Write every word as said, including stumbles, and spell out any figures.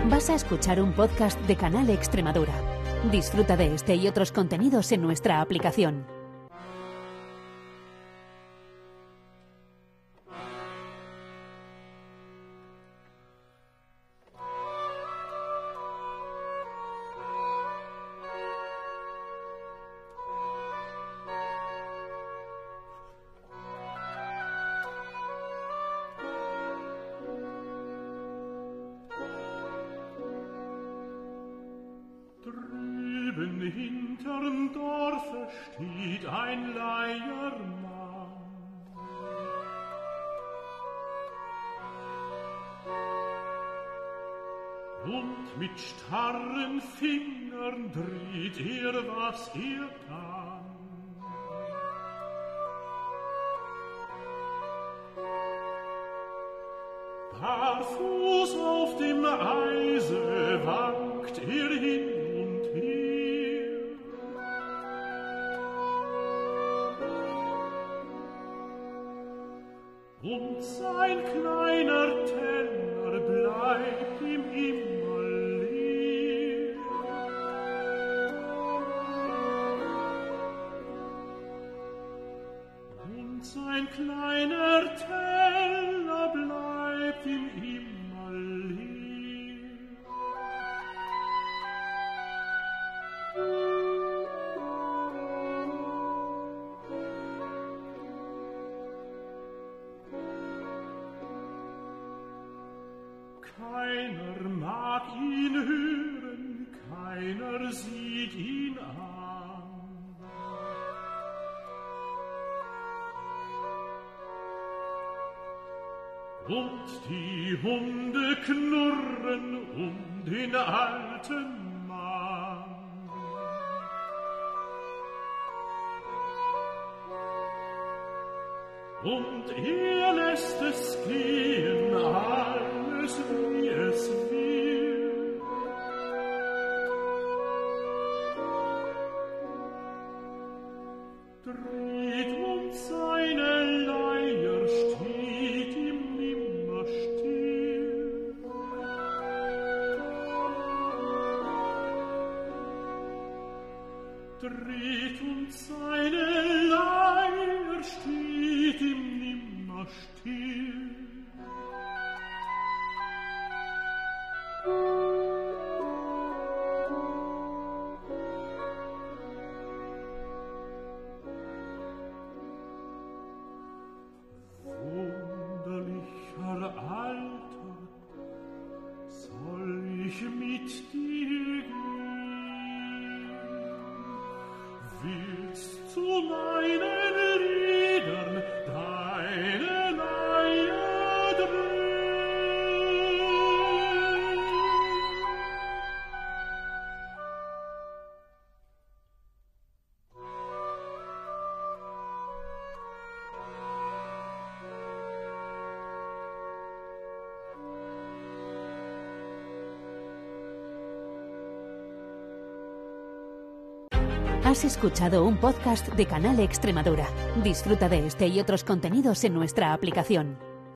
Vas a escuchar un podcast de Canal Extremadura. Disfruta de este y otros contenidos en nuestra aplicación. Drüben hinterm Dorfe steht ein Leiermann. Und mit starren Fingern dreht er, was er kann. Barfuß auf dem Eise wankt er hin und her. Und sein kleiner Teller bleibt ihm immer leer. Und sein kleiner Teller bleibt ihm immer leer. Keiner mag ihn hören, keiner sieht ihn an. Und die Hunde knurren um den alten Mann. Und er lässt es gehen, alles wie es will. Dreht und seine Leier steht ihm immer still. Dreht und seine Leier steht ihm nimmer still. Wunderlicher Alter, soll ich mit dir gehen? Willst du meinen Liedern deine Leier drehen? Has escuchado un podcast de Canal Extremadura. Disfruta de este y otros contenidos en nuestra aplicación.